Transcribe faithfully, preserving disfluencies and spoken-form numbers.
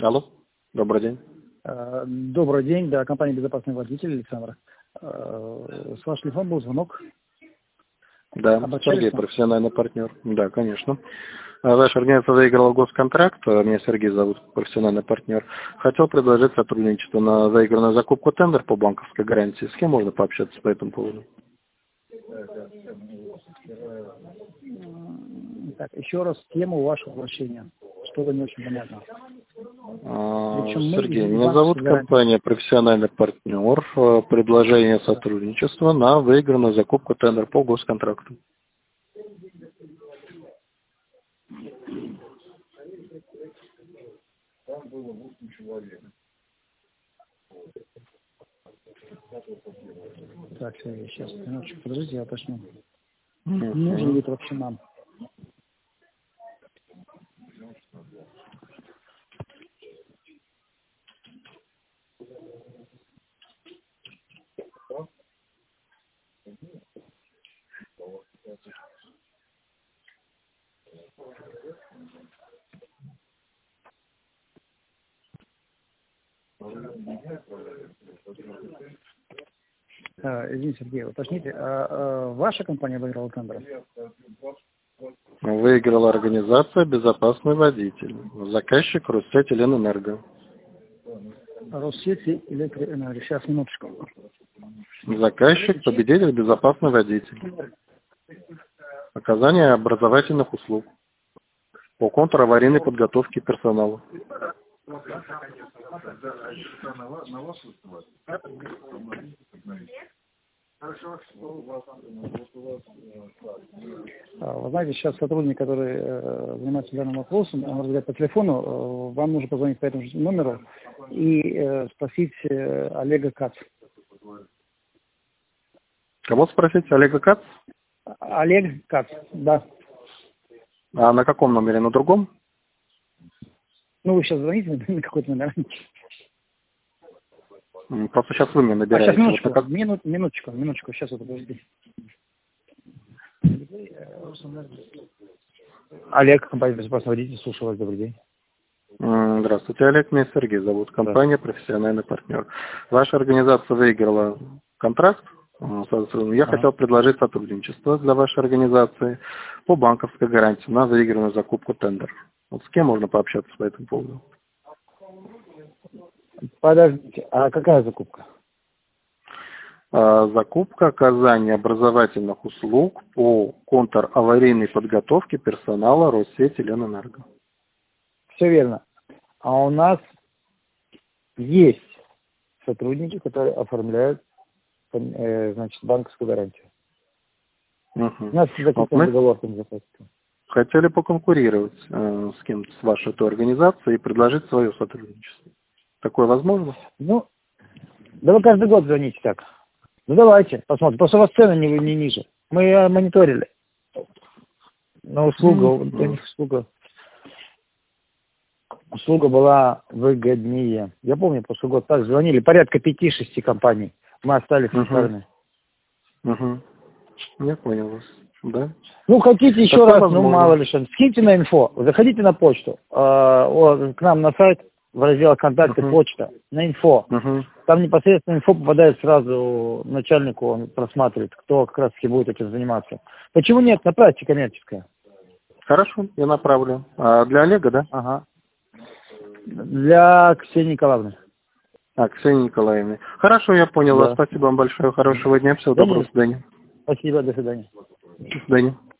Алло, добрый день. Э, Добрый день, да, компания «Безопасный водитель», Александр. Э, С вашего телефона был звонок. Да, Обращались Сергей, к нам? профессиональный партнер. Да, конечно. А Ваша организация выиграла госконтракт. а Меня Сергей зовут, профессиональный партнер. Хотел предложить сотрудничество на заигранную закупку тендер по банковской гарантии. С кем можно пообщаться по этому поводу? М, Так, еще раз тему вашего обращения. Что-то не очень понятно. А, Причем мы Сергей, из меня зовут банковской гарантии. компания «Профессиональный партнер». А, Предложение сотрудничества на выигранную закупку тендер по госконтракту. Так, Сергей, сейчас, минуточку, подождите, я уточню. Мгм. Нужен ли это вообще нам? А, извините, Сергей, уточните, а, а ваша компания выиграла тендер? Выиграла организация «Безопасный водитель». Заказчик «Россеть Ленэнерго». Россети электроэнерго. Сейчас, минуточку. Заказчик «Победитель Безопасный водитель». Оказание образовательных услуг по контраварийной подготовке персонала. А, Вы знаете, сейчас сотрудник, который э, занимается данным вопросом, он разговаривает по телефону, э, вам нужно позвонить по этому же номеру и э, спросить э, Олега Кац. Кого спросить? Олега Кац? Олег Кац, да. А на каком номере? На другом? Ну, вы сейчас звоните на какой-то номер. М, Просто сейчас вы мне А, сейчас, набираете. Вот минуточку, на как- минут, минуточку, минуточку, сейчас вот подожди. Олег, компания «Безопасный водитель», слушаю вас, добрый день. М, Здравствуйте, Олег. Меня Сергей зовут. Компания «Профессиональный партнер». Ваша организация выиграла контракт. М, соответственно, Я Ага. хотел предложить сотрудничество для вашей организации по банковской гарантии на заигранную закупку тендер. Вот с кем можно пообщаться по этому поводу? Подождите, а какая закупка? А, Закупка оказания образовательных услуг по контраварийной подготовке персонала Россети Ленэнерго. Все верно. А у нас есть сотрудники, которые оформляют э, значит, банковскую гарантию. Мгм. У нас Вот закреплен мы договор с безопасностью. хотели поконкурировать э, с кем-то, с вашей той организацией и предложить свое сотрудничество. Такое возможно? Ну, да вы каждый год звоните так. Ну давайте, посмотрим. Просто у вас цены не, не ниже. Мы э, мониторили. Но услуга, у Мгм. них услуга, услуга была выгоднее. Я помню, прошлый год так звонили, порядка пяти-шести компаний. Мы остались со Мгм. стороны. Мгм. Я понял вас. Да? Ну, хотите еще Такое раз, ну, возможно. мало ли что. Скиньте на инфо, заходите на почту, э, о, к нам на сайт, в раздел «Контакты», Мгм. почта, на инфо. Мгм. Там непосредственно инфо попадает сразу начальнику, он просматривает, кто как раз таки будет этим заниматься. Почему нет? Направьте коммерческое. Хорошо, я направлю. А для Олега, да? Ага. Для Ксении Николаевны. А, Ксении Николаевны. Хорошо, я понял вас. Да. Спасибо вам большое. Хорошего дня. Всего Да доброго. До нет. свидания. Спасибо, до свидания. До свидания.